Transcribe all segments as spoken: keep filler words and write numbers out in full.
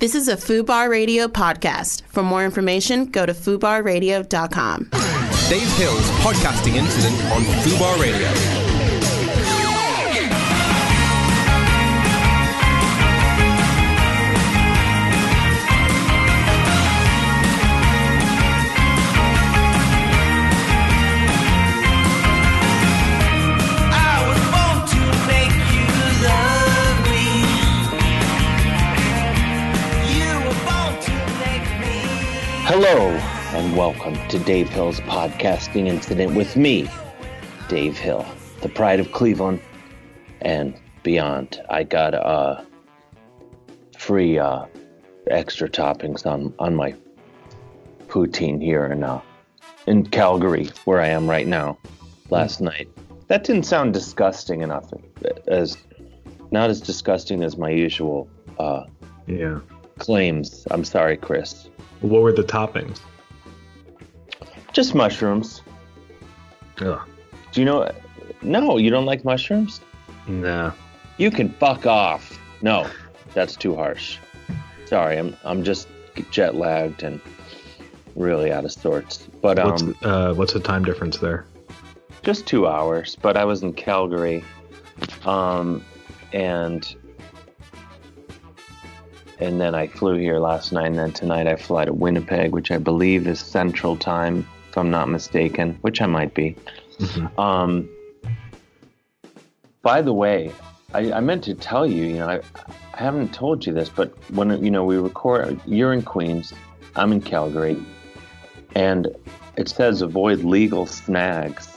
This is a FUBAR Radio podcast. For more information, go to fubar radio dot com. Dave Hill's podcasting incident on FUBAR Radio. Hello, and welcome to Dave Hill's podcasting incident with me, Dave Hill, the pride of Cleveland and beyond. I got uh, free uh, extra toppings on, on my poutine here in, uh, in Calgary, where I am right now, last mm. night. That didn't sound disgusting enough, as not as disgusting as my usual uh, yeah. claims. I'm sorry, Chris. What were the toppings? Just mushrooms. Ugh. Do you know? No, you don't like mushrooms? No. You can fuck off. No, that's too harsh. Sorry, I'm I'm just jet lagged and really out of sorts. But um, what's, uh, what's the time difference there? Just two hours. But I was in Calgary, um, and. And then I flew here last night, and then tonight I fly to Winnipeg, which I believe is Central Time, if I'm not mistaken, which I might be. Mm-hmm. Um, by the way, I, I meant to tell you, you know, I, I haven't told you this, but when, you know, we record, you're in Queens, I'm in Calgary, and it says avoid legal snags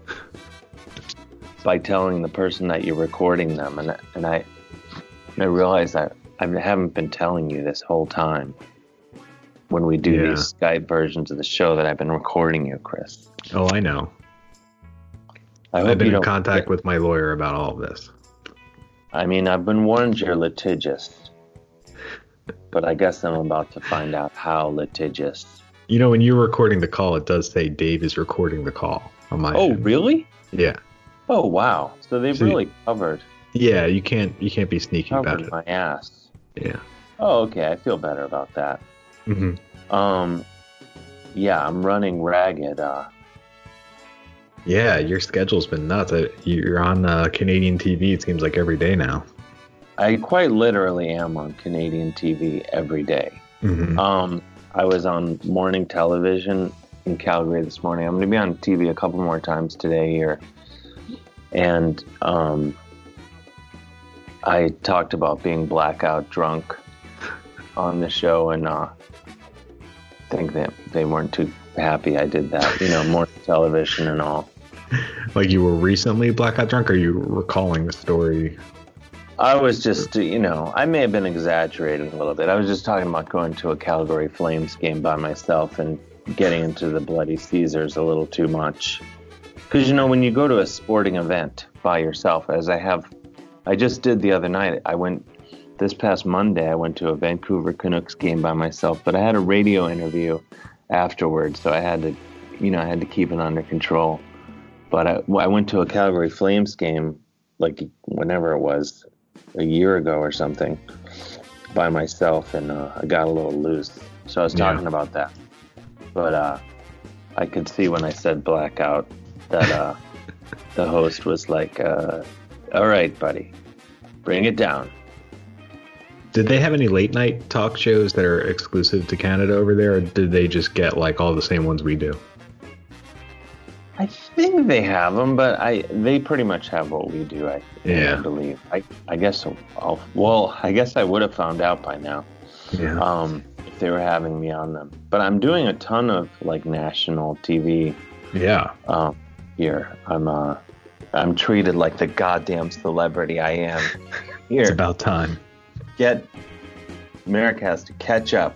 by telling the person that you're recording them. And, and I, and I realized that I haven't been telling you this whole time when we do yeah. these Skype versions of the show that I've been recording you, Chris. Oh, I know. I I've been in contact with my lawyer about all of this. I mean, I've been warned you're litigious, but I guess I'm about to find out how litigious. You know, when you're recording the call, it does say Dave is recording the call on my Oh, end. Really? Yeah. Oh, wow. So they've so really covered. Yeah, you can't you can't be sneaky covered about it. my ass. Yeah. Oh, okay. I feel better about that. Mm-hmm. Um, yeah, I'm running ragged. Uh, yeah, your schedule's been nuts. You're on uh, Canadian T V, it seems like every day now. I quite literally am on Canadian T V every day. Mm-hmm. Um, I was on morning television in Calgary this morning. I'm going to be on T V a couple more times today here. And um, I talked about being blackout drunk on the show, and uh, I think that they weren't too happy I did that, you know, morning television and all. Like you were recently blackout drunk, or are you recalling the story? I was just, you know, I may have been exaggerating a little bit. I was just talking about going to a Calgary Flames game by myself and getting into the Bloody Caesars a little too much. Because, you know, when you go to a sporting event by yourself, as I have, I just did the other night, I went, this past Monday, I went to a Vancouver Canucks game by myself, but I had a radio interview afterwards, so I had to, you know, I had to keep it under control. But I, I went to a Calgary Flames game, like whenever it was, a year ago or something, by myself, and uh, I got a little loose. So I was talking yeah. about that. But uh, I could see when I said blackout that uh, the host was like, uh, all right, buddy, bring it down. Did they have any late night talk shows that are exclusive to Canada over there, or did they just get like all the same ones we do? I think they have them, but I they pretty much have what we do, I, yeah. I believe. I, I guess, I'll, well, I guess I would have found out by now. Yeah. Um, if they were having me on them. But I'm doing a ton of like national T V. Yeah. Um, here. I'm uh I'm treated like the goddamn celebrity I am. Here. It's about time. Get America has to catch up.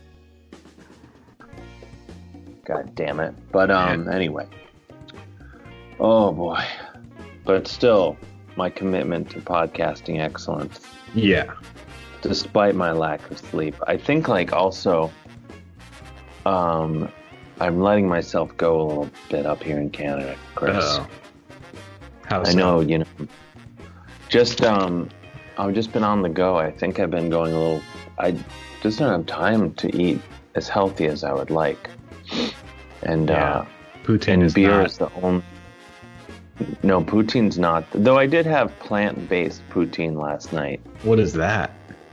God damn it. But um yeah. anyway. Oh boy. But still, my commitment to podcasting excellence. Yeah. Despite my lack of sleep. I think like also um I'm letting myself go a little bit up here in Canada, Chris. Uh-oh. How so? I know, you know. Just um I've just been on the go. I think I've been going a little I just don't have time to eat as healthy as I would like. And Yeah. uh, Poutine and is beer not. is the only. No, poutine's not. Though I did have plant-based poutine last night. What is that?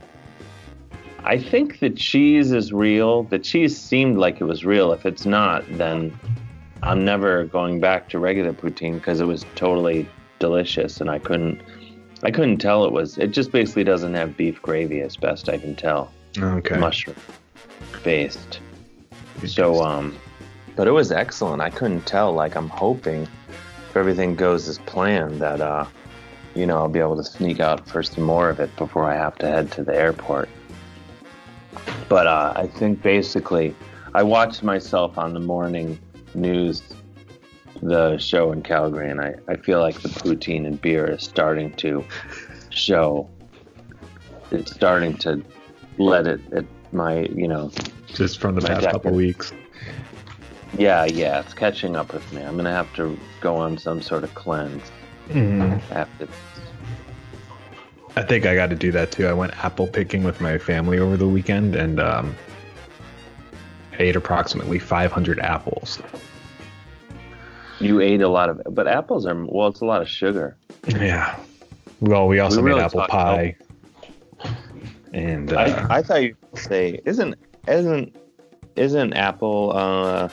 I think the cheese is real. The cheese seemed like it was real. If it's not, then I'm never going back to regular poutine because it was totally delicious, and I couldn't, I couldn't tell it was. It just basically doesn't have beef gravy, as best I can tell. Okay. Mushroom based. So, um, but it was excellent. I couldn't tell. Like, I'm hoping if everything goes as planned that, uh, you know, I'll be able to sneak out for some more of it before I have to head to the airport. But uh, I think basically, I watched myself on the morning news, the show in Calgary, and I, I feel like the poutine and beer is starting to show. It's starting to let it, it my, you know, Just from the My past jacket. couple weeks. yeah, yeah, it's catching up with me. I'm going to have to go on some sort of cleanse Mm-hmm. after this. I think I got to do that too. I went apple picking with my family over the weekend, and um, I ate approximately five hundred apples. You ate a lot of, but apples are, well, it's a lot of sugar. Yeah. Well, we also We made really apple talked pie. And uh, I, I thought you would say, isn't, isn't, isn't apple, uh,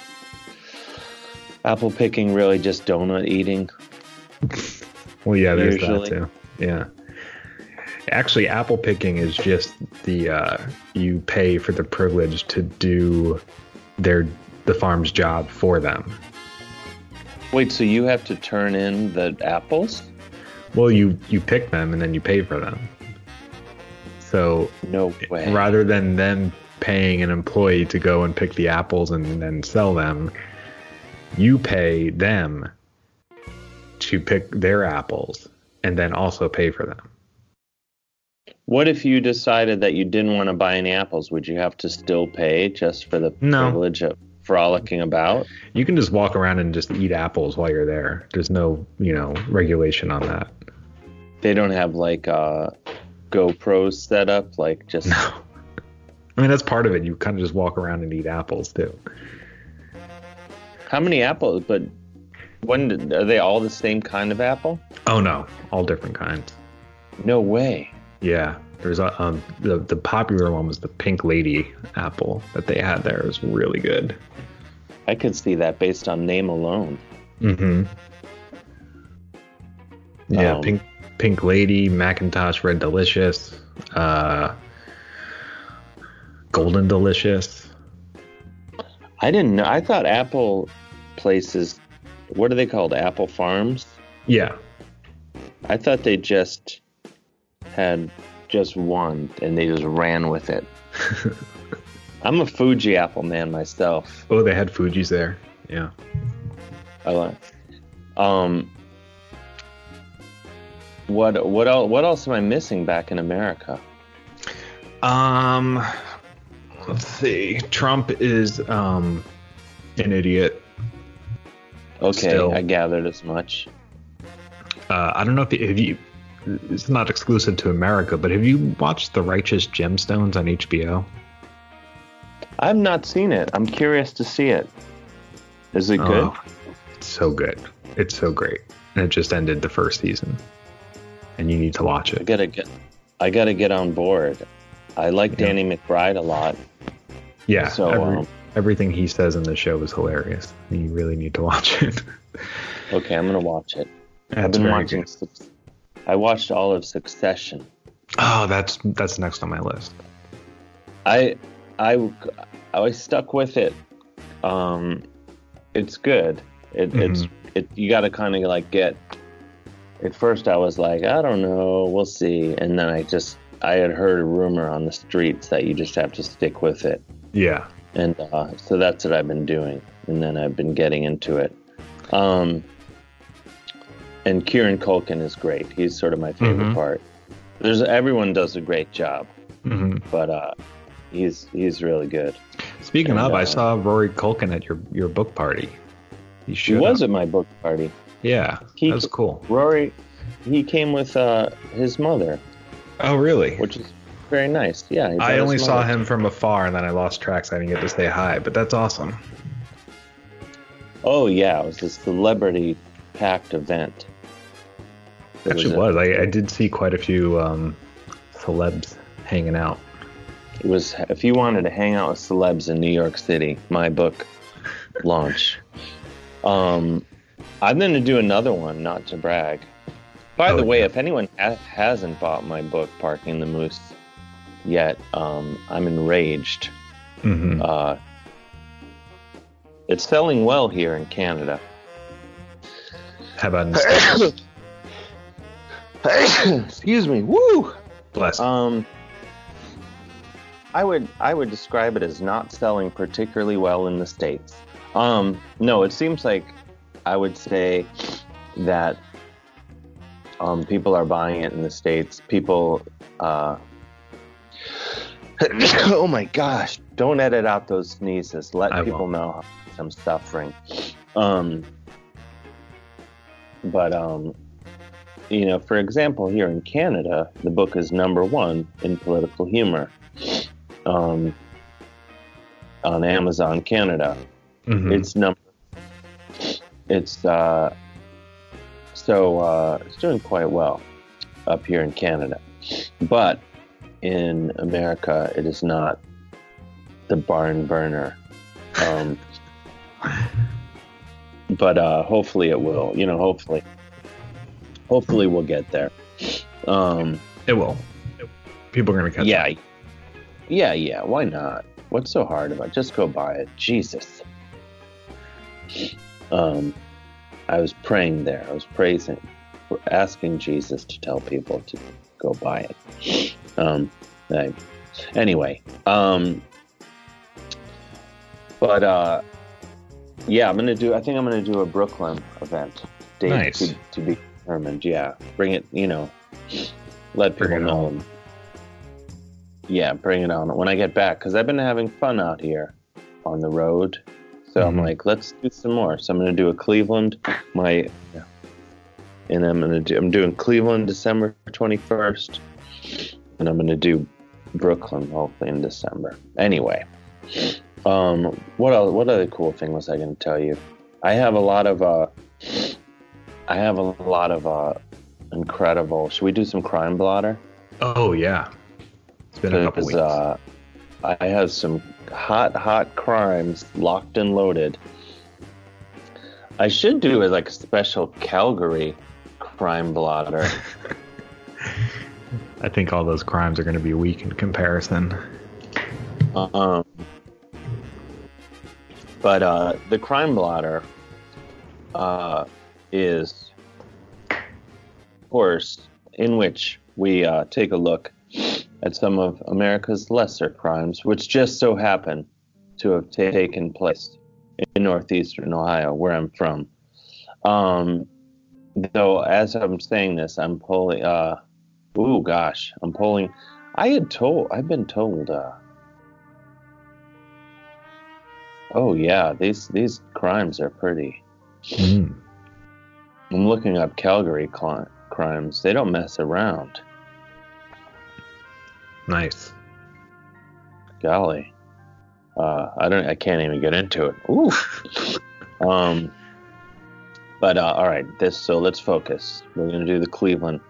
apple picking really just donut eating? well, yeah, there's usually- that too. Yeah. Actually, apple picking is just the uh, you pay for the privilege to do their the farm's job for them. Wait, so you have to turn in the apples? Well, you you pick them and then you pay for them. So No way. rather than them paying an employee to go and pick the apples and then sell them, you pay them to pick their apples and then also pay for them. What if you decided that you didn't want to buy any apples? Would you have to still pay just for the No. privilege of frolicking about? You can just walk around and just eat apples while you're there. There's no, you know, regulation on that. They don't have like uh, GoPros set up, like just. No. I mean, that's part of it. You kind of just walk around and eat apples too. How many apples? But when did- are they all the same kind of apple? Oh no, all different kinds. No way. Yeah, there's a um the the popular one was the Pink Lady apple that they had there. It was really good. I could see that based on name alone. Mm-hmm. Yeah, Um, Pink Pink Lady, Macintosh Red Delicious, uh, Golden Delicious. I didn't know. I thought apple places, what are they called? Apple farms? Yeah, I thought they just had just one and they just ran with it. I'm a Fuji apple man myself. oh, they had Fuji's there. Yeah. I like. Um. What what else? What else am I missing back in America? Um, let's see. Trump is um an idiot. Okay, Still. I gathered as much. Uh, I don't know if you, if you. It's not exclusive to America, but have you watched The Righteous Gemstones on H B O? I've not seen it. I'm curious to see it. Is it good? Oh, it's so good. It's so great. And it just ended the first season. And you need to watch I it. gotta get. I gotta get on board. I like Yeah. Danny McBride a lot. Yeah. So, every- um, everything he says in the show is hilarious. You really need to watch it. Okay, I'm gonna watch it. I've That's been very watching. good. Suc- I watched all of Succession. Oh, that's that's next on my list. I I I was stuck with it. Um, it's good. It, It's it. You got to kind of like get. At first, I was like, I don't know, we'll see, and then I just I had heard a rumor on the streets that you just have to stick with it, Yeah. and uh, so that's what I've been doing, and then I've been getting into it. Um, and Kieran Culkin is great. He's sort of my favorite Mhm. part. There's everyone does a great job, hmm but uh, he's he's really good. Speaking And, of, I uh, saw Rory Culkin at your, your book party. He He showed was up. at my book party. Yeah, He- that was cool. Rory, he came with uh, his mother, Oh, really? which is very nice. Yeah. he I brought only his saw mother. him from afar, and then I lost track, so I didn't get to say hi. But that's awesome. Oh yeah, it was a celebrity-packed event. It Actually, a- was. I, I did see quite a few um, celebs hanging out. It was. If you wanted to hang out with celebs in New York City, my book launch. Um, I'm going to do another one, not to brag. By Oh, the way, yeah. if anyone ha- hasn't bought my book, Parking the Moose, yet, um, I'm enraged. Mm-hmm. Uh, it's selling well here in Canada. How about in the States? Excuse me. Woo! Bless. Um, I would I would describe it as not selling particularly well in the States. Um, no, it seems like I would say that um, people are buying it in the States. People, uh, oh my gosh! Don't edit out those sneezes. Let I people won't. know how much I'm suffering. Um, but um, you know, for example, here in Canada, the book is number one in political humor um, on Amazon Canada. Mhm. It's number. It's uh, so uh, it's doing quite well up here in Canada, but in America, it is not the barn burner. Um, but uh, hopefully, it will. You know, hopefully, hopefully, we'll get there. Um, It will. People are going to catch yeah, up. yeah, yeah. Why not? What's so hard about it? Just go buy it. Jesus. Um, I was praying there. I was praising, asking Jesus to tell people to go buy it. Um, I, anyway, um, but uh, yeah, I'm gonna do. I think I'm gonna do a Brooklyn event. Date Nice. to, to be determined. Yeah, bring it. You know, let Bring people it know. home. Yeah, bring it on when I get back because I've been having fun out here on the road. So I'm Mhm. like, let's do some more. So I'm gonna do a Cleveland, my, and I'm gonna do. I'm doing Cleveland December twenty-first, and I'm gonna do Brooklyn hopefully in December. Anyway, um, what else, what other cool thing was I gonna tell you? I have a lot of uh, I have a lot of uh, incredible. Should we do some Crime Blotter? Oh, yeah. It's been a couple Because weeks. uh, I have some hot, hot crimes locked and loaded. I should do a, like a special Calgary crime blotter. I think all those crimes are going to be weak in comparison. um, but uh, the crime blotter uh, is, of course, in which we uh, take a look at some of America's lesser crimes, which just so happen to have ta- taken place in northeastern Ohio, where I'm from. Um, though, as I'm saying this, I'm pulling. Uh, ooh, gosh, I'm pulling. I had told. I've been told. Uh, oh yeah, these these crimes are pretty. Mm. I'm looking up Calgary cli- crimes. They don't mess around. Nice. Golly, uh, I don't. I can't even get into it. Ooh. um. But uh, all right, this. So let's focus. We're gonna do the Cleveland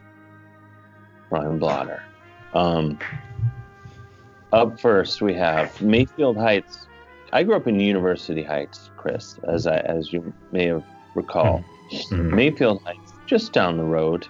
crime blotter. Um. Up first, we have Mayfield Heights. I grew up in University Heights, Chris, as I as you may have recall. Mhm. Mayfield Heights, just down the road.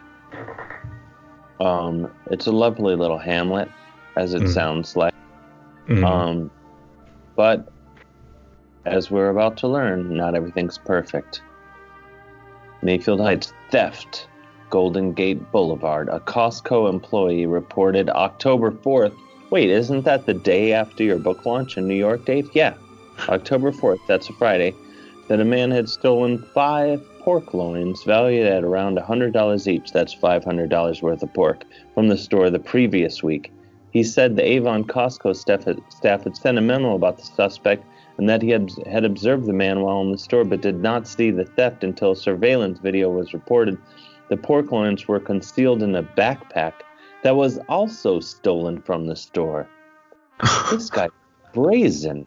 Um, it's a lovely little hamlet, as it Mhm. sounds like. Mhm. Um, but as we're about to learn, not everything's perfect. Mayfield Heights theft, Golden Gate Boulevard. A Costco employee reported October fourth. Wait, isn't that the day after your book launch in New York, Dave? Yeah, October fourth, that's a Friday, that a man had stolen five pork loins valued at around one hundred dollars each. That's five hundred dollars worth of pork from the store the previous week. He said the Avon Costco staff had, staff had sent a memo about the suspect and that he had, had observed the man while in the store but did not see the theft until surveillance video was reported. The pork loins were concealed in a backpack that was also stolen from the store. This guy brazen.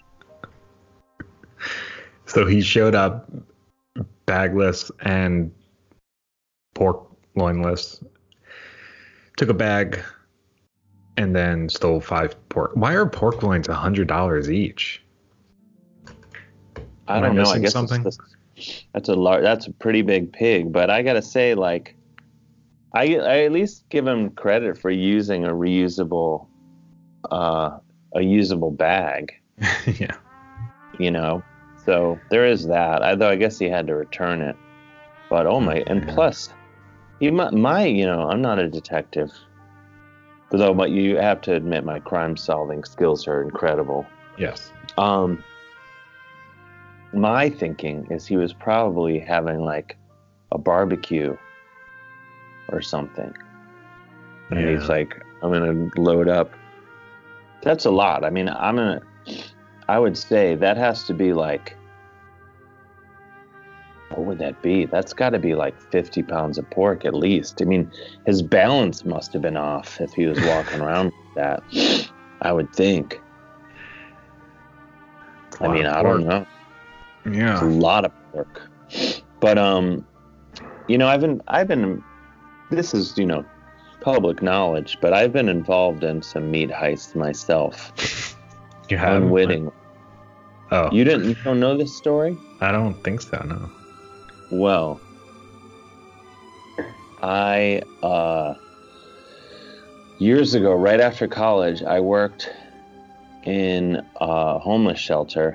So he showed up bagless and pork loinless, took a bag, and then stole five pork. Why are pork loins a hundred dollars each? I Am don't I know. I missing guess something? it's just, that's a lar- that's a pretty big pig. But I gotta say, like, I I at least give him credit for using a reusable, uh, a usable bag. Yeah. You know, so there is that. Although I guess he had to return it. But oh my, and Yeah. plus, he my, my you know, I'm not a detective. Though, but you have to admit my crime-solving skills are incredible. Yes. Um, my thinking is he was probably having like a barbecue or something, and Yeah. he's like, "I'm gonna load up." That's a lot. I mean, I'm gonna. I would say that has to be like. What would that be? That's got to be like fifty pounds of pork at least. I mean, his balance must have been off if he was walking around with that. I would think. I mean, I don't know. It's a Yeah. lot of pork. But um, you know, I've been I've been. This is you know, public knowledge, but I've been involved in some meat heists myself, You have unwitting. Oh, You didn't? You don't know this story? I don't think so. No. Well, I, uh, years ago, right after college, I worked in a homeless shelter.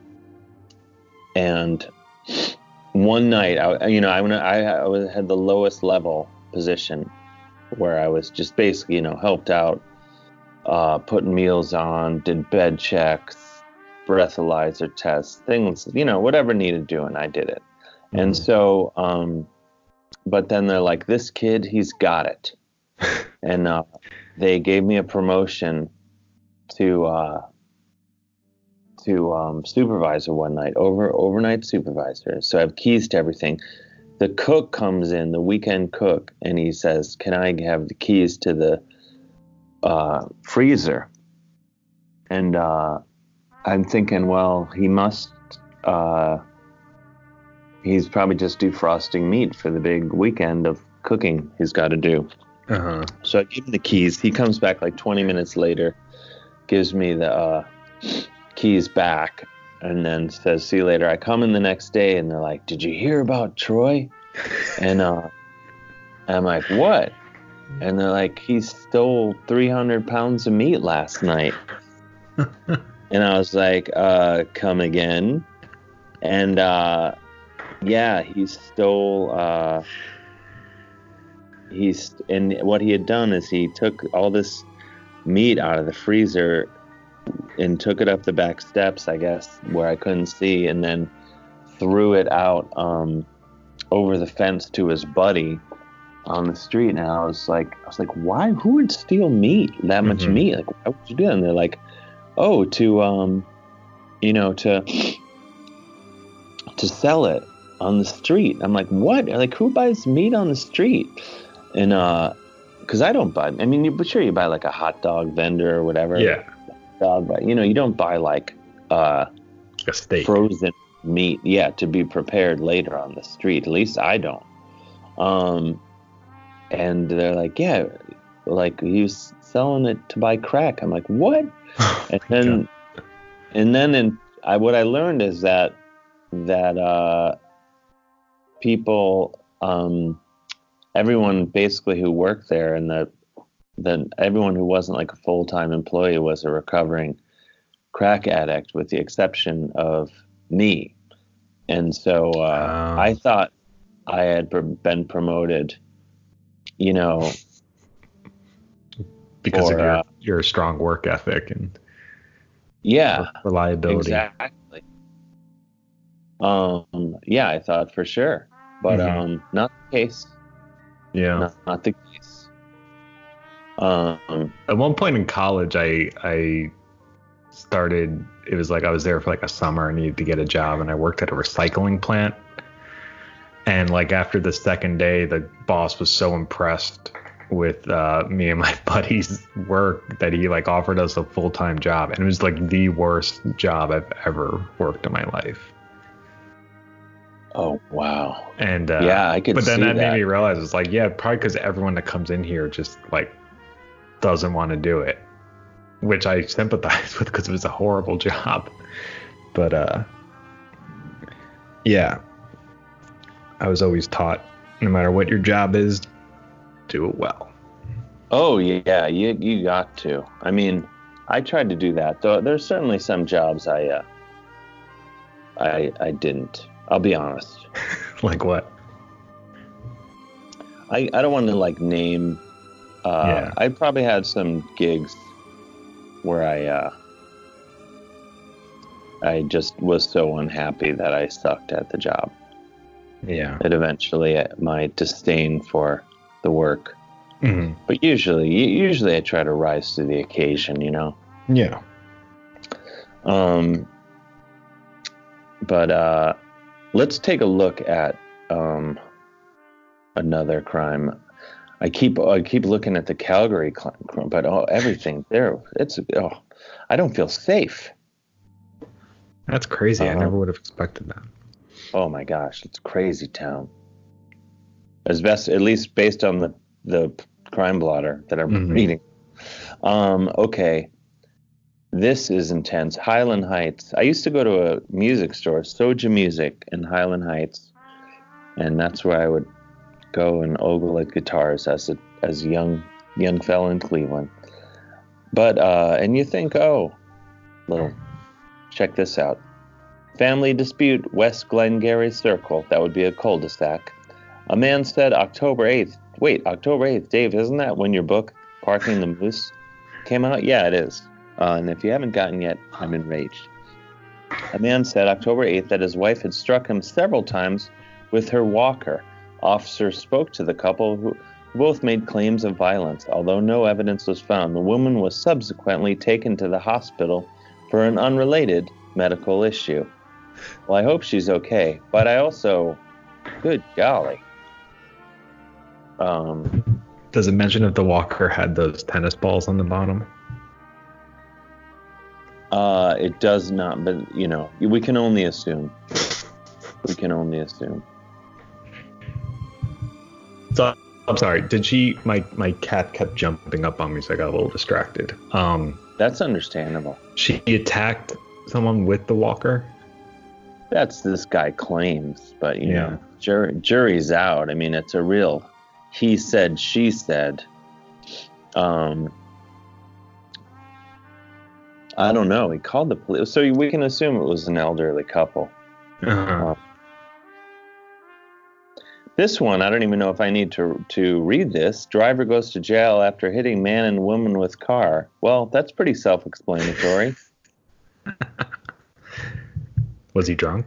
And one night, I, you know, I, I, I was, had the lowest level position where I was just basically, you know, helped out, uh, putting meals on, did bed checks, breathalyzer tests, things, you know, whatever needed doing, I did it. And Mhm. so, um, but then they're like, this kid, he's got it. And uh, they gave me a promotion to uh, to um, supervisor one night, over overnight supervisor. So I have keys to everything. The cook comes in, the weekend cook, and he says, can I have the keys to the uh, freezer? And uh, I'm thinking, well, he must... Uh, He's probably just defrosting meat for the big weekend of cooking he's got to do. Uh-huh. So I give him the keys. He comes back like twenty minutes later, gives me the uh, keys back, and then says, see you later. I come in the next day, and they're like, did you hear about Troy? And uh, I'm like, what? And they're like, he stole three hundred pounds of meat last night. And I was like, uh, come again? And... Uh, Yeah, he stole. Uh, he's and what he had done is he took all this meat out of the freezer and took it up the back steps, I guess, where I couldn't see, and then threw it out um, over the fence to his buddy on the street. And I was like, I was like, why? Who would steal meat? That much Mhm. meat? Like, why would you do that? And they're like, oh, to um, you know, to to sell it on the street. I'm like, what? Like, who buys meat on the street? And uh, because I don't buy. I mean, you're sure you buy like a hot dog vendor or whatever. Yeah. Dog, but you know, you don't buy like uh, A steak. frozen meat, yeah, to be prepared later on the street. At least I don't. Um, and they're like, yeah, like he was selling it to buy crack. I'm like, what? And then, and then, in I what I learned is that that uh. people, um, everyone basically who worked there, and the, the everyone who wasn't like a full-time employee was a recovering crack addict, with the exception of me. And so uh, Oh. I thought I had pr- been promoted, you know, because or, of your uh, your strong work ethic and yeah, reliability. exactly. Um, yeah, I thought for sure, but Mhm. um, not the case. Yeah. Not, not the case. Um, At one point in college, I I started. It was like I was there for like a summer. I needed to get a job, and I worked at a recycling plant. And like after the second day, the boss was so impressed with uh, me and my buddy's work that he like offered us a full-time job, and it was like the worst job I've ever worked in my life. Oh wow. And uh, yeah, I could. But then see that, that made me realize it's like, yeah, probably because everyone that comes in here just like doesn't want to do it, which I sympathize with because it was a horrible job. But uh, yeah, I was always taught, no matter what your job is, do it well. Oh yeah, you you got to. I mean, I tried to do that. Though there's certainly some jobs I uh, I I didn't. I'll be honest. Like what? I I don't want to like name. Uh, Yeah. I probably had some gigs where I uh, I just was so unhappy that I sucked at the job. Yeah. That eventually uh, my disdain for the work. Hmm. But usually, usually I try to rise to the occasion, you know. Yeah. Um. But uh, let's take a look at um another crime. I keep I keep looking at the Calgary crime, but oh, everything there, it's oh, I don't feel safe. That's crazy. I Uh-huh. never would have expected that. Oh my gosh, it's crazy town. As best, at least based on the the crime blotter that I'm Mhm. reading. Um, okay, this is intense. Highland Heights. I used to go to a music store, Soja Music, in Highland Heights, and that's where I would go and ogle at guitars as a as a young young fella in Cleveland. But uh, and you think, oh, little, check this out. Family dispute, West Glengarry Circle. That would be a cul-de-sac. A man said October eighth. Wait, October eighth, Dave, isn't that when your book, Parking the Moose, came out? Yeah, it is. Uh, and if you haven't gotten yet, I'm enraged. A man said October eighth that his wife had struck him several times with her walker. Officers spoke to the couple who both made claims of violence. Although no evidence was found, the woman was subsequently taken to the hospital for an unrelated medical issue. Well, I hope she's okay, but I also, good golly. Um, Does it mention if the walker had those tennis balls on the bottom? uh, it does not, but you know, we can only assume. We can only assume. So I'm sorry. Did she? My my cat kept jumping up on me, so I got a little distracted. Um, That's understandable. she attacked someone with the walker. That's this guy claims, but you Yeah. know, jury, jury's out. I mean, it's a real he said, she said. Um, I don't know. He called the police, so we can assume it was an elderly couple. Uh-huh. This one, I don't even know if I need to to read this. Driver goes to jail after hitting man and woman with car. Well, that's pretty self-explanatory. Was he drunk?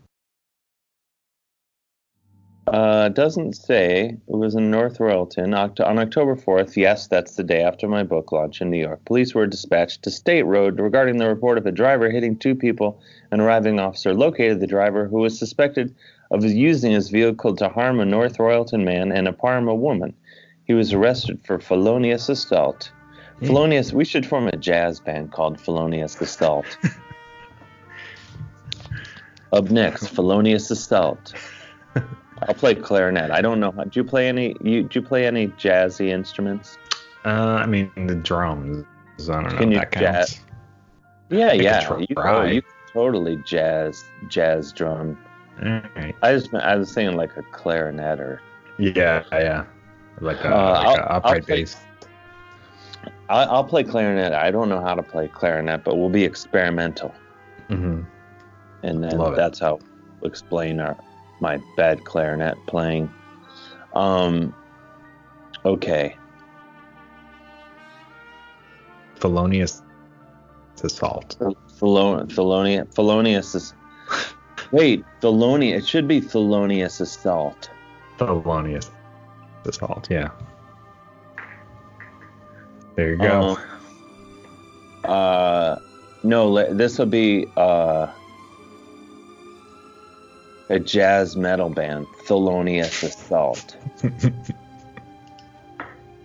Uh, doesn't say. It was in North Royalton Oct- on October fourth. Yes, that's the day after my book launch in New York. Police were dispatched to State Road regarding the report of a driver hitting two people. An arriving officer located the driver, who was suspected of using his vehicle to harm a North Royalton man and a Parma woman. He was arrested for felonious assault. Mm. Felonious. We should form a jazz band called Felonious Assault. Up next, Felonious Assault. I'll play clarinet. I don't know. Do you play any? You do you play any jazzy instruments? Uh, I mean the drums. I don't know. Can if you that counts. jazz? Yeah, could yeah. try. You, oh, you totally jazz jazz drum. All right. I just I was saying like a clarinet or. Yeah, yeah. Like a, Uh, like I'll- a I'll upright play- bass. I, I'll play clarinet. I don't know how to play clarinet, but we'll be experimental, Mm-hmm. and then Love it. that's how we'll explain our my bad clarinet playing. Um. Okay. Felonious assault. Felon, Felonia, Felonious is. Wait, Felonia. It should be Felonious Assault. Felonious assault. Yeah. There you go. Um, uh, no, this will be uh, a jazz metal band, Thelonious Assault.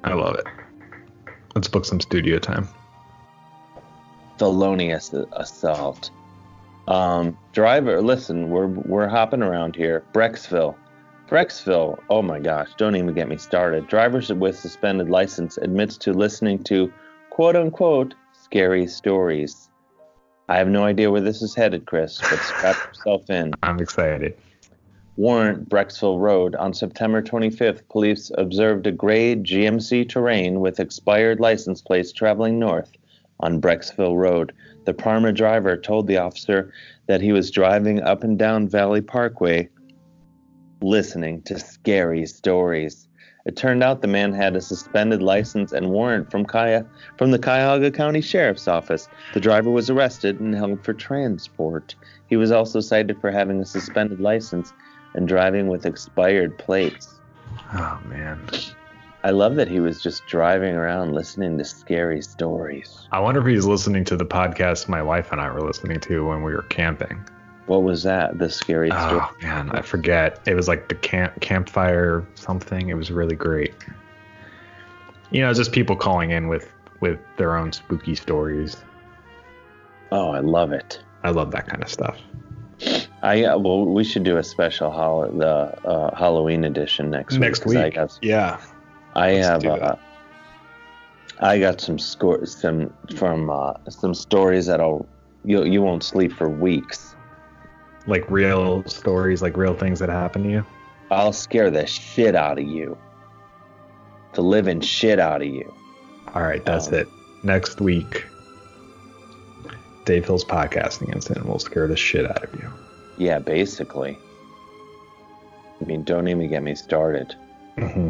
I love it. Let's book some studio time. Felonious assault. Um, driver, listen, we're we're hopping around here. Brecksville. Brecksville, oh my gosh, don't even get me started. Driver with suspended license admits to listening to quote-unquote scary stories. I have no idea where this is headed, Chris, but strap yourself in. I'm excited. Warrant, Brecksville Road. On September twenty-fifth, police observed a gray G M C Terrain with expired license plates traveling north on Brecksville Road. The Parma driver told the officer that he was driving up and down Valley Parkway listening to scary stories. It turned out the man had a suspended license and warrant from Cuya- from the Cuyahoga County Sheriff's Office. The driver was arrested and held for transport. He was also cited for having a suspended license and driving with expired plates. Oh, man. I love that he was just driving around listening to scary stories. I wonder if he's listening to the podcast my wife and I were listening to when we were camping. What was that? The scary story? Oh, man, I forget. It was like the camp campfire something. It was really great. You know, just people calling in with, with their own spooky stories. Oh, I love it. I love that kind of stuff. I uh, well, we should do a special hol- the uh, Halloween edition next Next week. week. I got, yeah. I Let's have. do Uh, that. I got some score some from uh, some stories that'll you you won't sleep for weeks. Like real stories, like real things that happen to you. I'll scare the shit out of you. The living shit out of you. All right, that's Um, it. Next week, Dave Hill's podcasting incident will scare the shit out of you. Yeah, basically. I mean, don't even get me started. Mm-hmm.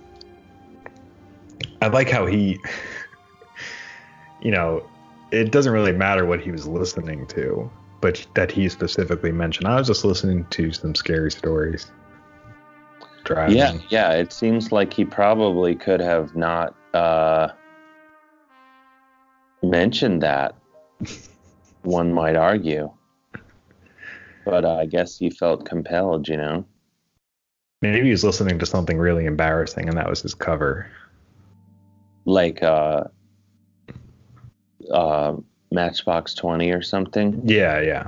I like how he, you know, it doesn't really matter what he was listening to, but that he specifically mentioned, I was just listening to some scary stories. Driving. Yeah, yeah. It seems like he probably could have not uh, mentioned that. One might argue, but uh, I guess he felt compelled. You know, Maybe he was listening to something really embarrassing, and that was his cover. like uh, uh, Matchbox twenty or something. Yeah, yeah.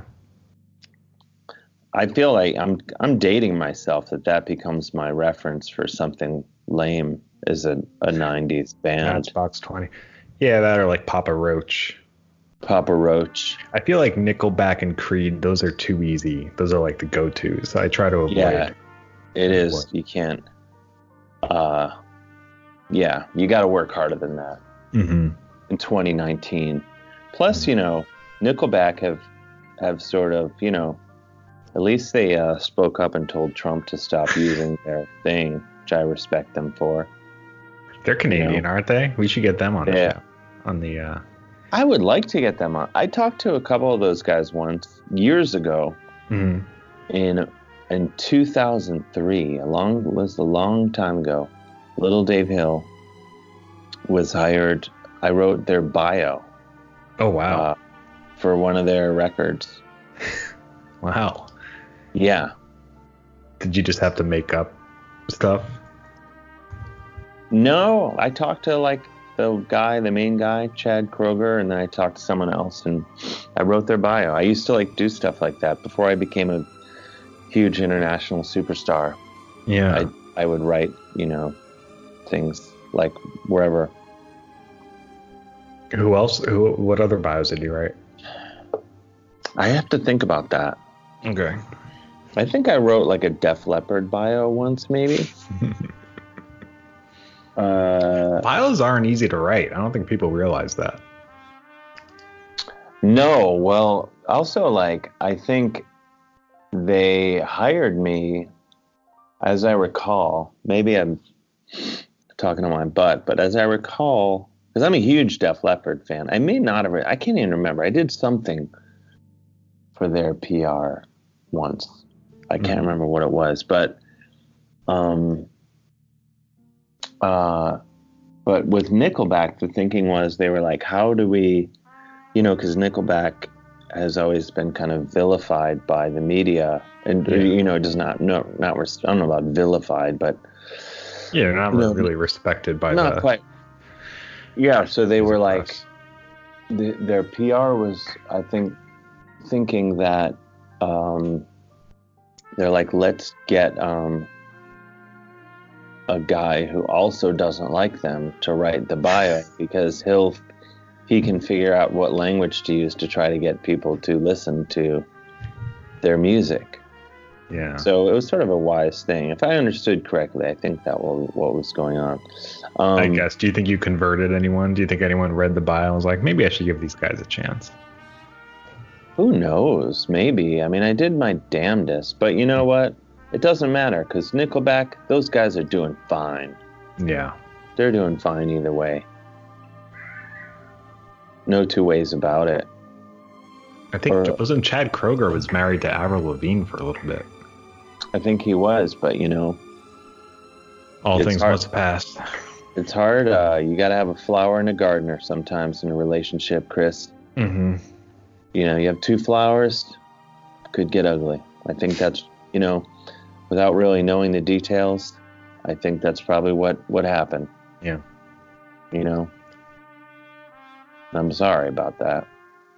I feel like I'm I'm dating myself that that becomes my reference for something lame as a, a nineties band. Matchbox twenty. Yeah, that or like Papa Roach. Papa Roach. I feel like Nickelback and Creed, those are too easy. Those are like the go-tos. I try to avoid. Yeah, it is. What? You can't. Uh, yeah, you got to work harder than that Mm-hmm. in twenty nineteen. Plus, you know, Nickelback have have sort of, you know, at least they uh, spoke up and told Trump to stop using their thing, which I respect them for. They're Canadian, You know? aren't they? We should get them on the Yeah. show. On the uh I would like to get them on. I talked to a couple of those guys once years ago mhm. in in two thousand three. A long was a long time ago. Little Dave Hill was hired. I wrote their bio Oh wow. uh, for one of their records. Wow. Yeah. Did you just have to make up stuff? No, I talked to like the guy, the main guy, Chad Kroger, and then I talked to someone else and I wrote their bio. I used to like do stuff like that before I became a huge international superstar. Yeah. I I would write, you know, things like wherever. Who else? Who? What other bios did you write? I have to think about that. Okay. I think I wrote like a Def Leppard bio once, maybe. uh, Bios aren't easy to write. I don't think people realize that. no, well, also like I think they hired me, as I recall. Maybe I'm talking to my butt, but as I recall, because I'm a huge Def Leppard fan, I may not have. I can't even remember. I did something for their P R once. I can't Mhm. remember what it was, but um, uh, but with Nickelback, the thinking was they were like, how do we, you know, because Nickelback has always been kind of vilified by the media, and Yeah. you know, does not no not I don't know about vilified, but Yeah, not you know, really respected by not the. quite. Yeah, so they were music like, press. the, their P R was, I think, thinking that um, they're like, let's get um, a guy who also doesn't like them to write the bio because he'll he can figure out what language to use to try to get people to listen to their music. Yeah. So it was sort of a wise thing. If I understood correctly, I think that was what was going on. Um, I guess. Do you think you converted anyone? Do you think anyone read the bio and was like, maybe I should give these guys a chance? Who knows? Maybe. I mean, I did my damnedest, but you know what? It doesn't matter because Nickelback, those guys are doing fine. Yeah. They're doing fine either way. No two ways about it. I think Or- wasn't Chad Kroger was married to Avril Lavigne for a little bit. I think he was, but you know, All It's things hard. must pass. it's hard. Uh, you got to have a flower and a gardener sometimes in a relationship, Chris. Mm-hmm. You know, you have two flowers, could get ugly. I think that's, you know, without really knowing the details, I think that's probably what, what happened. Yeah. You know, I'm sorry about that.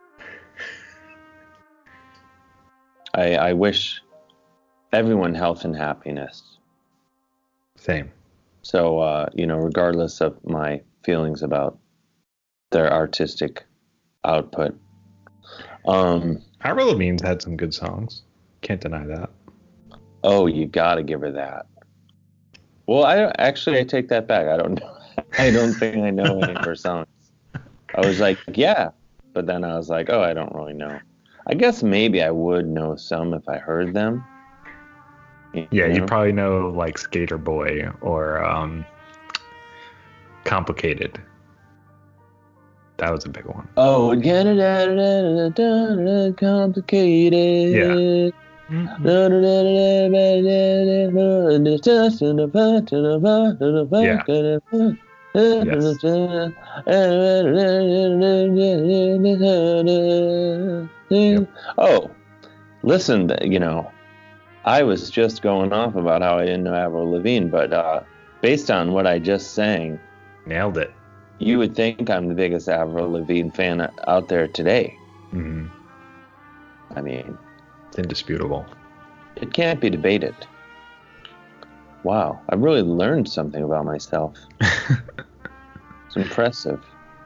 I, I wish everyone health and happiness. Same. So, uh, you know, regardless of my feelings about their artistic output. Um, Avril Lavigne's had some good songs. Can't deny that. oh, you gotta give her that. Well, I don't- actually I take that back. I don't know. I don't think I know any of her songs. I was like, yeah, but then I was like, oh, I don't really know. I guess maybe I would know some if I heard them. You Yeah, know? you probably know like Skater Boy or um, Complicated. That was a big one. Oh, get it out of complicated. Oh, listen, you know, I was just going off about how I didn't know Avril Lavigne, but uh, based on what I just sang, Nailed it. you would think I'm the biggest Avril Lavigne fan out there today. Mm-hmm. I mean, It's indisputable. it can't be debated. Wow, I really learned something about myself. It's impressive.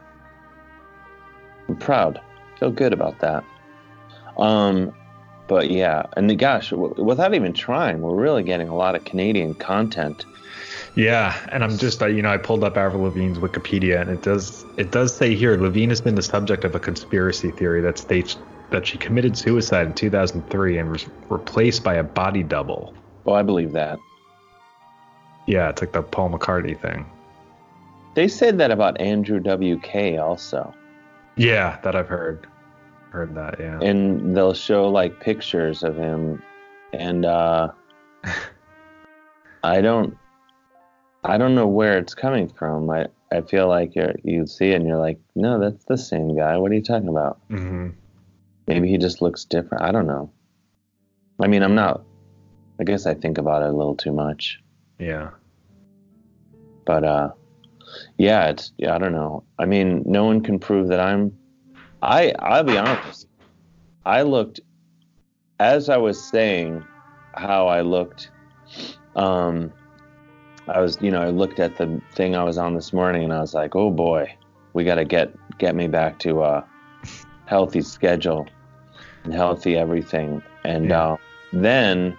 I'm proud. Feel good about that. Um, but yeah, and gosh, w- without even trying, we're really getting a lot of Canadian content. Yeah, and I'm just, uh, you know, I pulled up Avril Lavigne's Wikipedia, and it does, it does say here, Lavigne has been the subject of a conspiracy theory that states that she committed suicide in two thousand three and was replaced by a body double. Oh, I believe that. Yeah, it's like the Paul McCartney thing. They said that about Andrew W K also. Yeah, that I've heard. Heard that, yeah. And they'll show like pictures of him, and uh, I don't, I don't know where it's coming from. I, I feel like you're, you see it and you're like, no, that's the same guy. What are you talking about? Mm-hmm. Maybe he just looks different. I don't know. I mean, I'm not. I guess I think about it a little too much. Yeah. But uh, yeah, it's yeah, I don't know. I mean, no one can prove that I'm. I I'll be honest. I looked as I was saying how I looked. Um, I was, you know, I looked at the thing I was on this morning, and I was like, oh boy, we got to get get me back to a healthy schedule and healthy everything. And Yeah. uh, then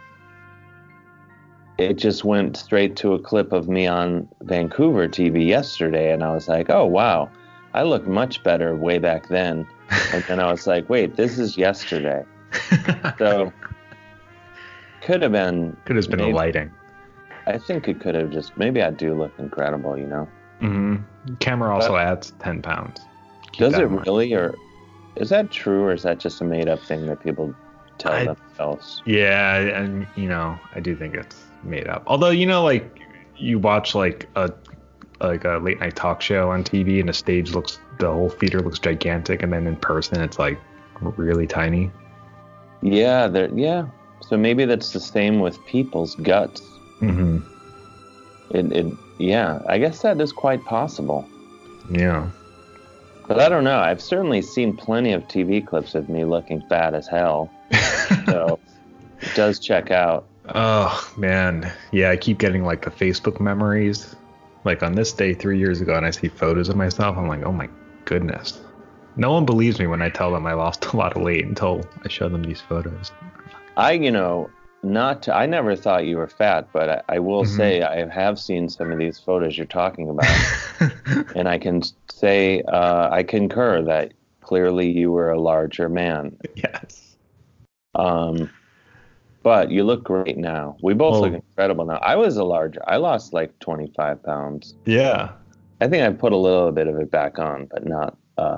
it just went straight to a clip of me on Vancouver T V yesterday, and I was like, oh wow, I look much better way back then. And then I was like, wait, this is yesterday. So could have been Could have been maybe- a lighting. I think it could have just maybe I do look incredible, you know. Mm-hmm. Camera also adds ten pounds. Keep Does that it in mind. really, or is that true, or is that just a made up thing that people tell I- themselves? Yeah, and you know, I do think it's made up. Although, you know, like you watch like a like a late night talk show on T V, and the stage looks, the whole theater looks gigantic, and then in person it's like really tiny. Yeah, there. Yeah. So maybe that's the same with people's guts. Mm-hmm. It, it, yeah, I guess that is quite possible. Yeah. But I don't know. I've certainly seen plenty of T V clips of me looking fat as hell. So it does check out. Oh, man. Yeah, I keep getting like the Facebook memories. Like on this day three years ago, and I see photos of myself. I'm like, oh my goodness. No one believes me when I tell them I lost a lot of weight until I show them these photos. I, you know, not to, I never thought you were fat, but I, I will mm-hmm. say I have seen some of these photos you're talking about. And I can say uh, I concur that clearly you were a larger man. Yes. Um, but you look great now. We both oh. look incredible now. I was a larger. I lost like twenty-five pounds. Yeah. I think I put a little bit of it back on, but not. Uh,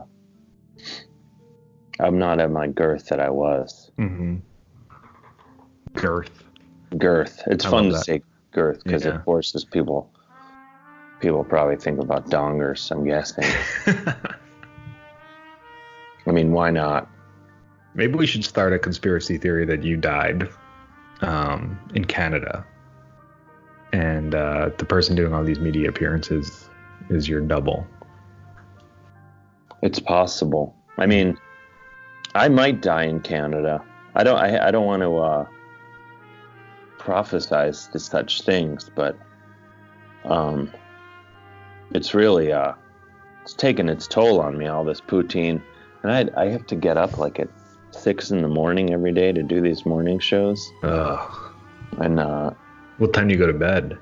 I'm not at my girth that I was. Mm-hmm. Girth. Girth. It's I fun to that. say girth because yeah. it forces people. People probably think about dongers, I'm guessing. I mean, why not? Maybe we should start a conspiracy theory that you died um, in Canada. And uh, the person doing all these media appearances is your double. It's possible. I mean, I might die in Canada. I don't. I, I don't want to uh, prophesize to such things, but um, it's really uh, it's taken its toll on me. All this poutine, and I I have to get up like at six in the morning every day to do these morning shows. Ugh. And uh, what time do you go to bed?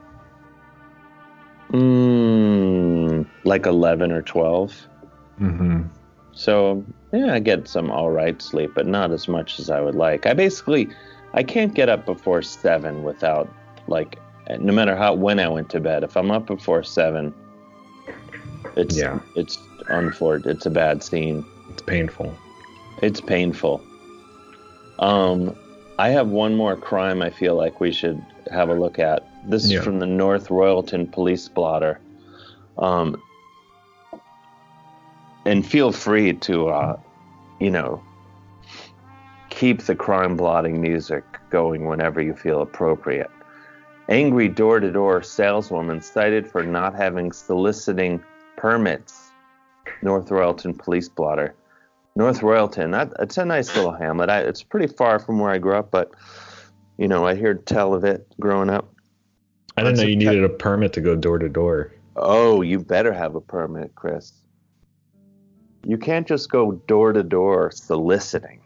Mm, like eleven or twelve. Mm-hmm. So, yeah, I get some all right sleep, but not as much as I would like. I basically, I can't get up before seven without, like, no matter how, when I went to bed. If I'm up before seven, it's, yeah. it's unfortunate. It's a bad scene. It's painful. It's painful. Um, I have one more crime I feel like we should have a look at. This yeah. is from the North Royalton Police Blotter. Um, And feel free to, uh, you know, keep the crime blotting music going whenever you feel appropriate. Angry door-to-door saleswoman cited for not having soliciting permits. North Royalton Police Blotter. North Royalton, that, it's a nice little hamlet. I, it's pretty far from where I grew up, but, you know, I heard tell of it growing up. I didn't know you needed a permit to go door-to-door. Oh, you better have a permit, Chris. You can't just go door-to-door soliciting.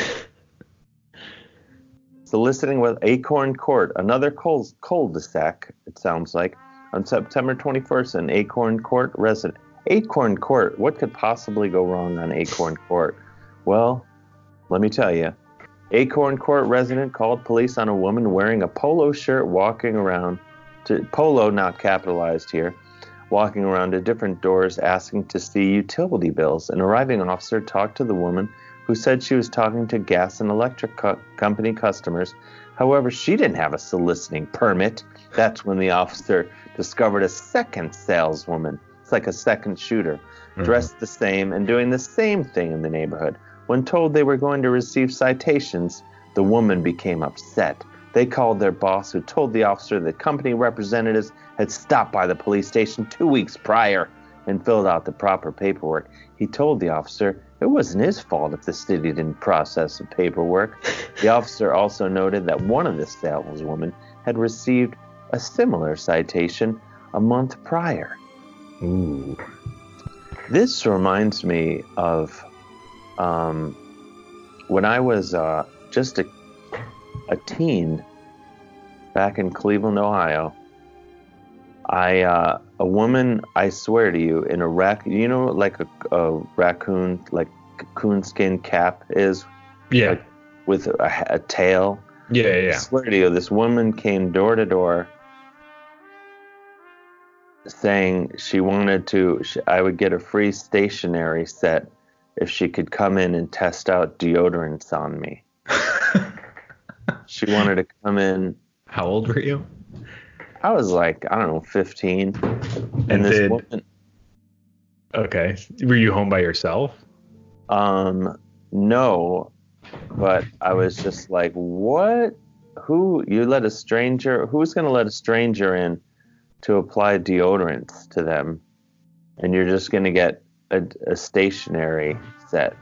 Soliciting with Acorn Court, another cul- cul-de-sac, it sounds like, on September twenty-first, an Acorn Court resident. Acorn Court, what could possibly go wrong on Acorn Court? Well, let me tell you. Acorn Court resident called police on a woman wearing a polo shirt walking around, to polo not capitalized here, walking around to different doors asking to see utility bills. An arriving officer talked to the woman, who said she was talking to gas and electric co- company customers. However, she didn't have a soliciting permit. That's when the officer discovered a second saleswoman. It's like a second shooter, mm-hmm. dressed the same and doing the same thing in the neighborhood. When told they were going to receive citations, the woman became upset. They called their boss, who told the officer that company representatives had stopped by the police station two weeks prior and filled out the proper paperwork. He told the officer it wasn't his fault if the city didn't process the paperwork. The officer also noted that one of the saleswomen had received a similar citation a month prior. Ooh. This reminds me of um, when I was uh, just a, a teen back in Cleveland, Ohio. I uh, a woman, I swear to you, in a rac, you know, like a, a raccoon, like coonskin cap is, yeah, like with a, a tail. Yeah, yeah. I swear to you, this woman came door to door, saying she wanted to. She, I would get a free stationery set if she could come in and test out deodorants on me. She wanted to come in. How old were you? I was like, I don't know, fifteen. And, and this did, woman. Okay. Were you home by yourself? Um, no, but I was just like, what? Who? You let a stranger? Who's going to let a stranger in to apply deodorants to them, and you're just going to get a, a stationary set.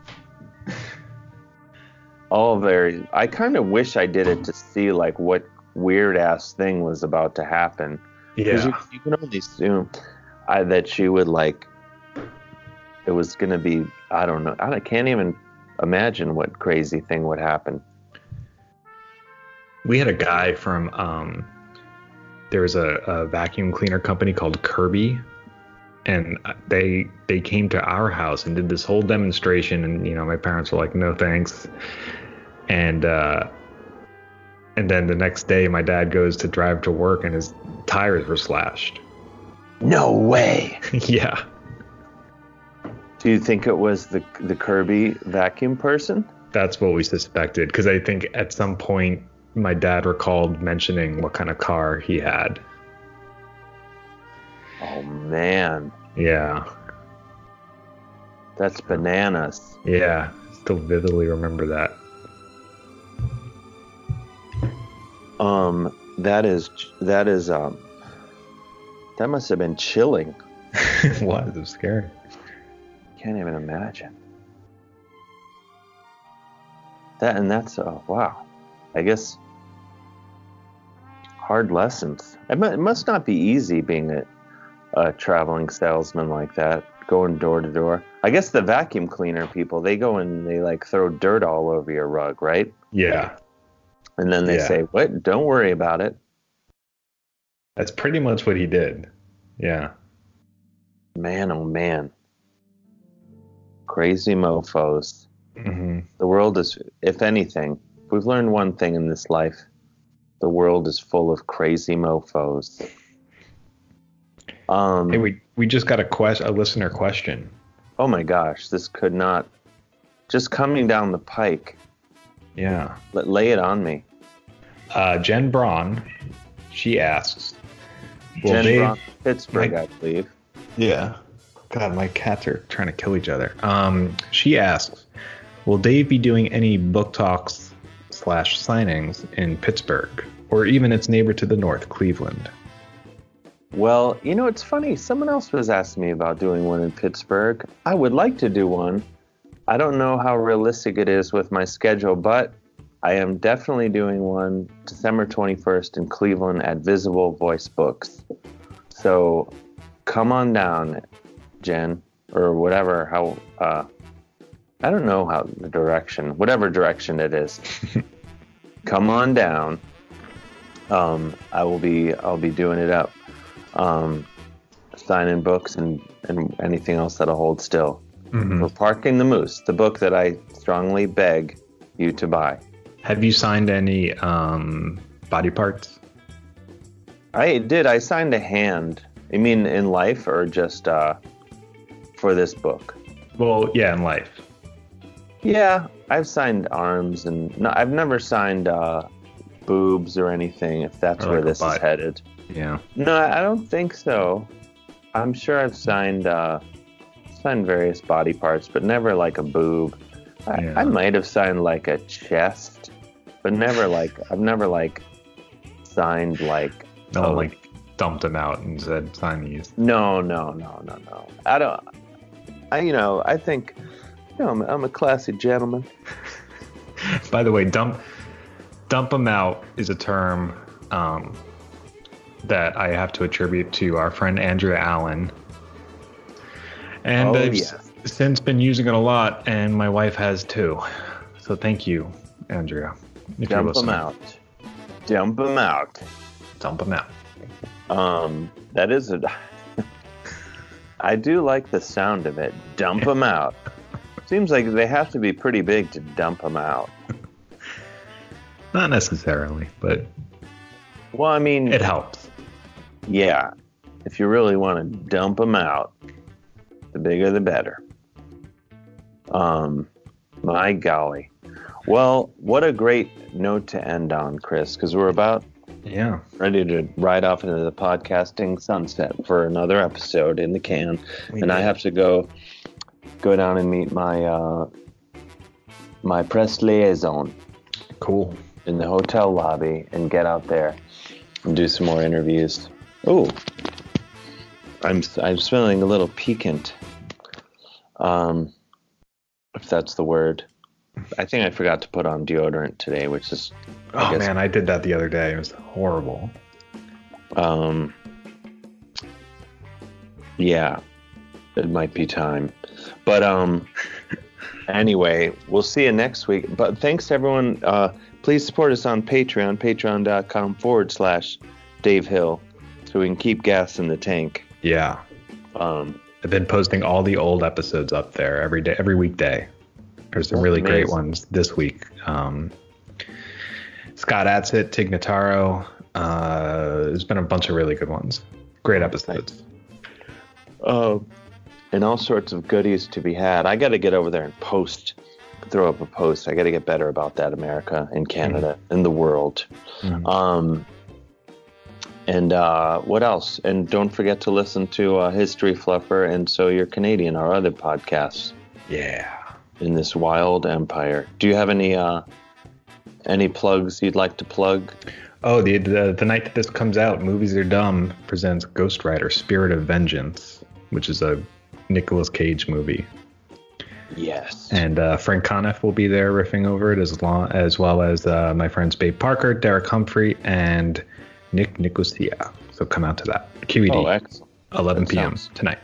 All very. I kind of wish I did it to see like what weird ass thing was about to happen. Yeah. You, you can only assume I, that she would like. It was going to be. I don't know. I can't even imagine what crazy thing would happen. We had a guy from. Um, there was a, a vacuum cleaner company called Kirby. And they they came to our house and did this whole demonstration, and you know my parents were like, no thanks. And uh, and then the next day, my dad goes to drive to work, and his tires were slashed. No way. Yeah. Do you think it was the the Kirby vacuum person? That's what we suspected, because I think at some point my dad recalled mentioning what kind of car he had. Oh man. Yeah. That's bananas. Yeah. Still vividly remember that. Um, that is that is um that must have been chilling. It was. It was scary. Can't even imagine. That and that's uh, wow. I guess hard lessons. It, mu- it must not be easy being a a traveling salesman like that, going door to door. I guess the vacuum cleaner people, they go and they like throw dirt all over your rug, right? Yeah. And then they Yeah. say, what? Don't worry about it. That's pretty much what he did. Yeah. Man, oh man. Crazy mofos. Mm-hmm. The world is, if anything, if we've learned one thing in this life, the world is full of crazy mofos. Um, Hey, we we just got a quest a listener question. Oh my gosh, this could not, just coming down the pike. Yeah. Let, lay it on me. Uh, Jen Braun, she asks, will Jen Dave- Braun, Pittsburgh, my- I believe. Yeah. God, my cats are trying to kill each other. Um, she asks, will Dave be doing any book talks slash signings in Pittsburgh, or even its neighbor to the north, Cleveland? Well, you know, it's funny. Someone else was asking me about doing one in Pittsburgh. I would like to do one. I don't know how realistic it is with my schedule, but I am definitely doing one December twenty-first in Cleveland at Visible Voice Books. So come on down, Jen, or whatever, how, uh, I don't know how the direction, whatever direction it is. Come on down. Um, I will be, I'll be doing it up. Um, signing books and, and anything else that'll hold still. Mm-hmm. For Parking the Moose, the book that I strongly beg you to buy. Have you signed any um, body parts? I did. I signed a hand. You mean in life or just uh, for this book? Well, yeah, in life. Yeah, I've signed arms and no, I've never signed uh, boobs or anything. If that's Or where like a this is butt. headed. Yeah. No, I don't think so. I'm sure I've signed uh, signed various body parts, but never like a boob. I, Yeah. I might have signed like a chest, but never like I've never like signed like No one oh, like dumped them out and said, sign these. no no no no no. I don't. I you know I think you know I'm, I'm a classy gentleman. By the way, dump dump them out is a term um, that I have to attribute to our friend Andrea Allen. And Oh, I've yes. s- since been using it a lot, and my wife has too. So thank you, Andrea. If you're Dump them listening. out. Dump them out. Dump them out. Um, that is a. I do like the sound of it. Dump them out. Seems like they have to be pretty big to dump them out. Not necessarily, but Well, I mean, it helps. yeah. If you really want to dump them out, the bigger the better. Um, my golly. Well, what a great note to end on, Chris, because we're about Yeah. ready to ride off into the podcasting sunset for another episode in the can. We and I did. have to go go down and meet my uh, my press liaison Cool. in the hotel lobby and get out there and do some more interviews. Oh, I'm I'm smelling a little piquant. Um, if that's the word. I think I forgot to put on deodorant today, which is. I Oh guess, man, I did that the other day. It was horrible. Um. Yeah, it might be time, but um. Anyway, we'll see you next week. But thanks to everyone. Uh, please support us on Patreon, patreon.com forward slash Dave Hill, so we can keep gas in the tank. Yeah. Um, I've been posting all the old episodes up there every day, every weekday. There's some really great amazing. ones this week. Um, Scott Adsit, Tig Notaro. Uh, there's been a bunch of really good ones. Great episodes. uh, and all sorts of goodies to be had. I got to get over there and post, throw up a post. I got to get better about that, America and Canada Mm-hmm. and the world. Mhm. Um, and uh, what else? And don't forget to listen to uh, History Fluffer and So You're Canadian, our other podcasts Yeah. in this wild empire. Do you have any uh, any plugs you'd like to plug? Oh, the, the the night that this comes out, Movies Are Dumb presents Ghost Rider: Spirit of Vengeance, which is a Nicolas Cage movie. Yes. And uh, Frank Conniff will be there riffing over it, as long as well as uh, my friends Babe Parker, Derek Humphrey, and Nick Nicosia. So come out to that. Q E D, Oh, excellent. eleven That p.m. sounds- tonight.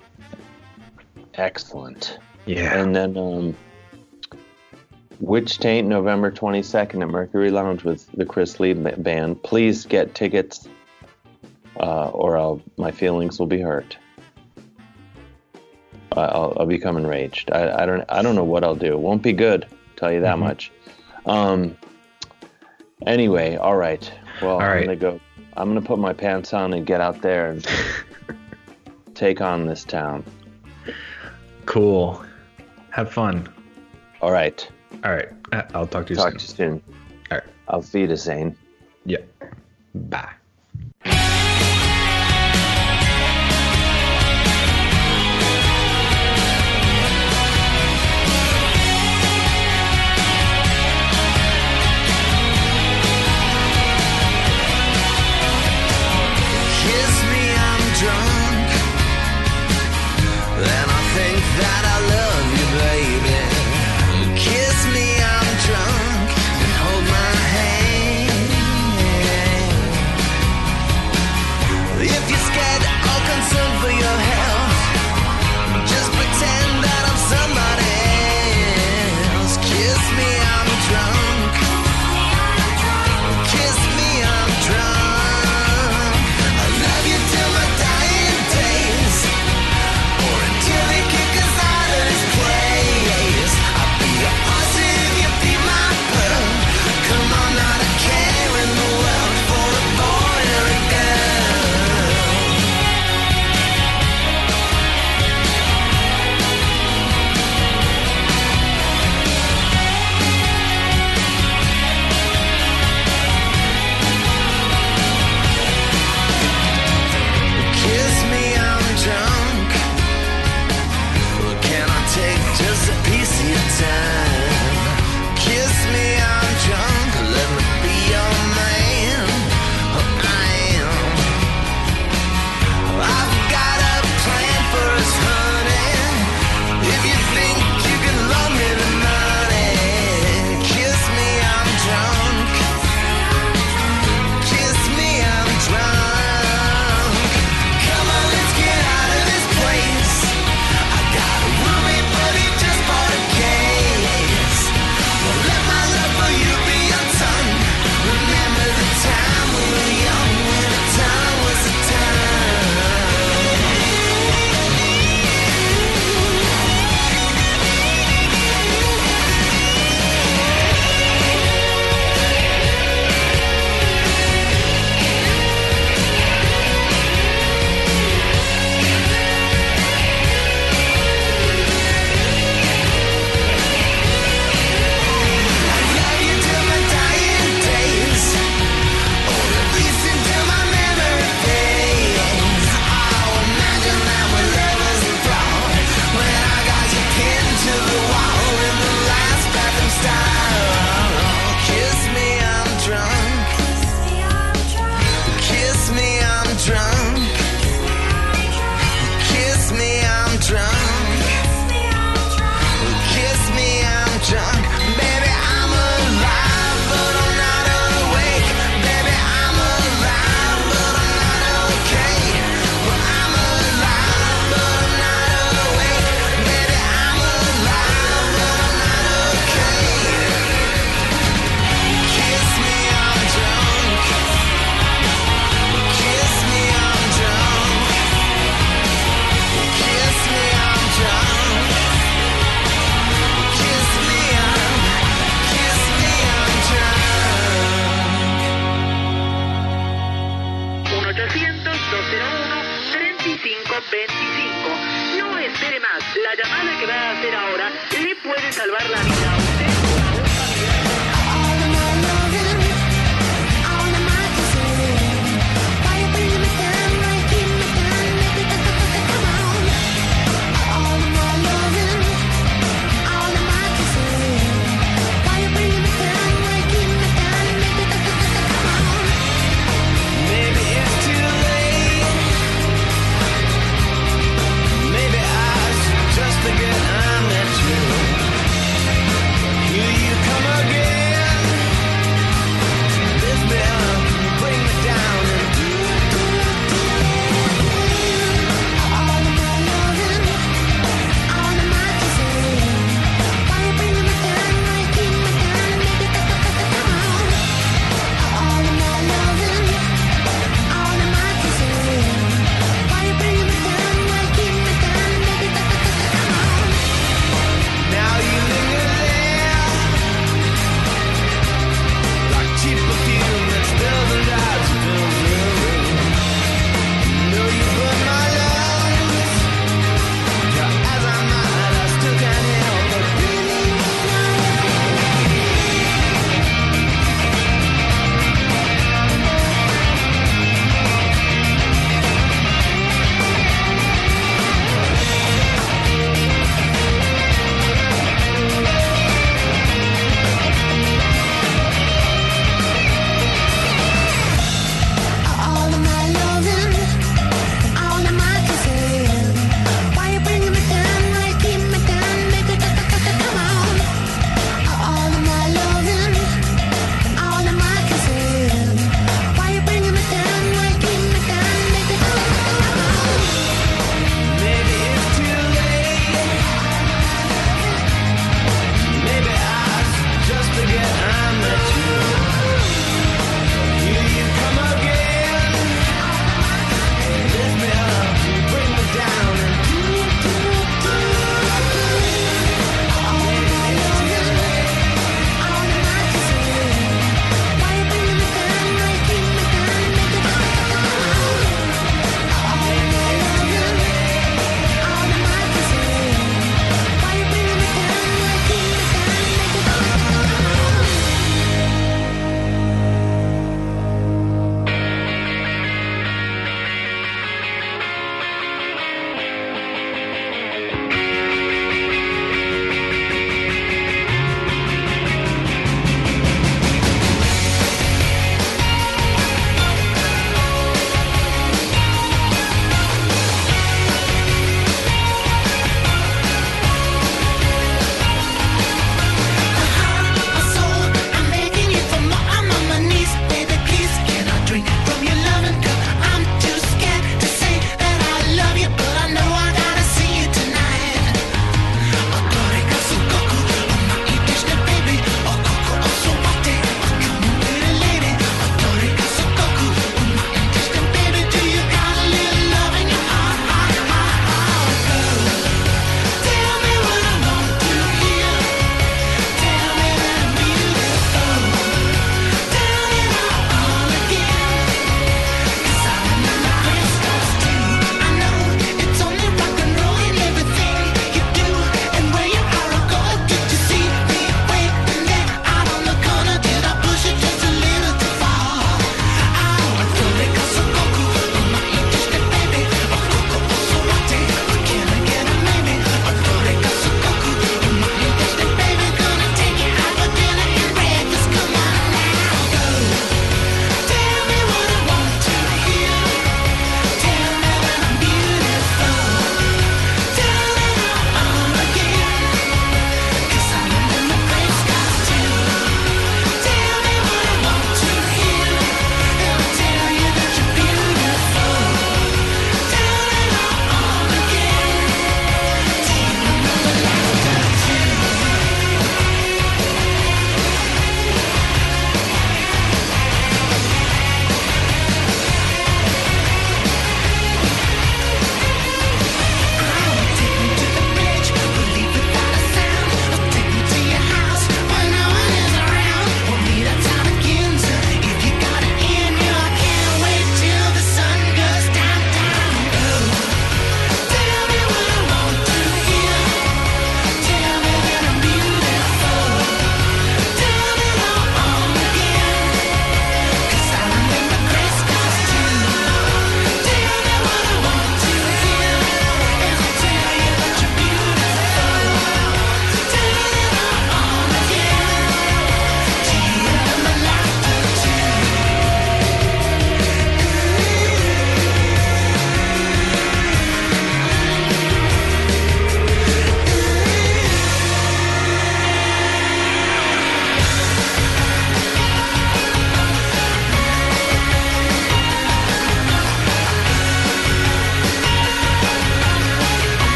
Excellent. Yeah. And then um, Witch Taint, November twenty-second at Mercury Lounge with the Chris Lee ba- Band. Please get tickets uh, or I'll, my feelings will be hurt. I- I'll, I'll become enraged. I, I don't I don't know what I'll do. It won't be good, tell you that Mhm. much. Um. Anyway, all right. Well, All I'm right. gonna go. I'm gonna put my pants on and get out there and take on this town. Cool. Have fun. All right. All right. Uh, I'll talk to you Talk to soon. you soon. All right. Auf Wiedersehen. Yeah. Bye. Kiss me, I'm drunk. Then I think that I love you, baby. Kiss me, I'm drunk. And hold my hand.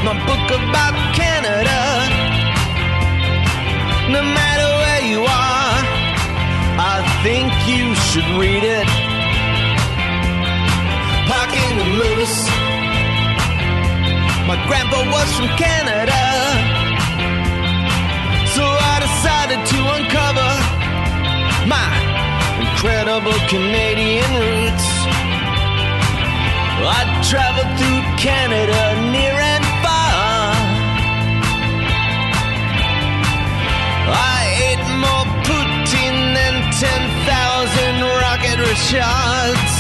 my book about Canada. No matter where you are, I think you should read it. Parking the Moose. My grandpa was from Canada, so I decided to uncover my incredible Canadian roots. I traveled through Canada near and far. I ate more poutine than ten thousand Rocket Richards.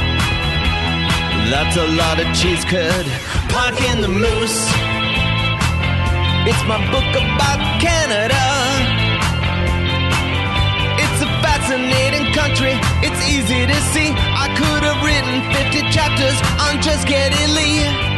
That's a lot of cheese curd. Parking the Moose. It's my book about Canada. It's a fascinating country. It's easy to see. I could have written fifty chapters on just Geddy Lee.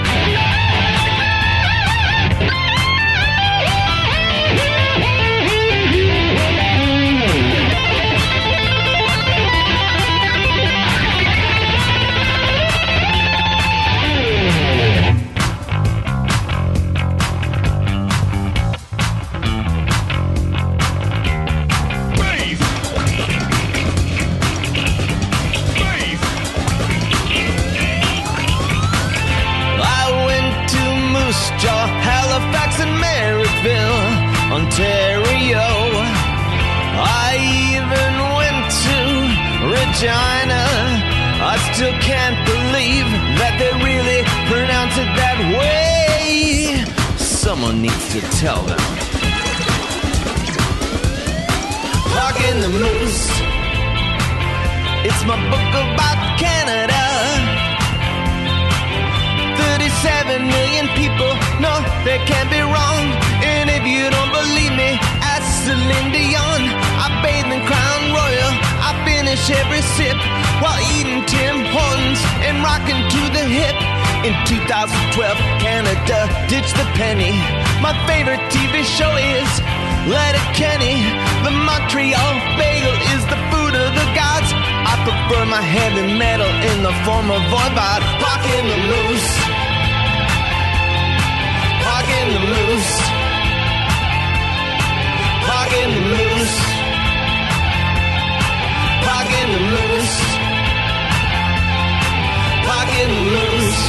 Halifax and Merrickville, Ontario. I even went to Regina. I still can't believe that they really pronounce it that way. Someone needs to tell them. Parking the Moose. It's my book about Canada. thirty-seven million people, no, they can't be wrong. And if you don't believe me, ask Celine Dion. I bathe in Crown Royal, I finish every sip while eating Tim Hortons and rocking to the hip. In two thousand twelve, Canada ditched the penny. My favorite T V show is Letterkenny. The Montreal bagel is the food of the gods. I prefer my heavy metal in the form of Voivod. Parking the Moose. Parking the Moose. Parking the Moose. Parking the Moose. Parking the Moose.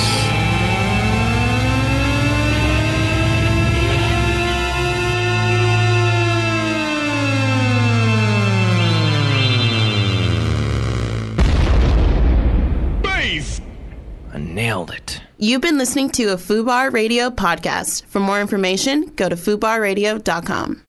I nailed it. You've been listening to a FUBAR Radio podcast. For more information, go to fubar radio dot com.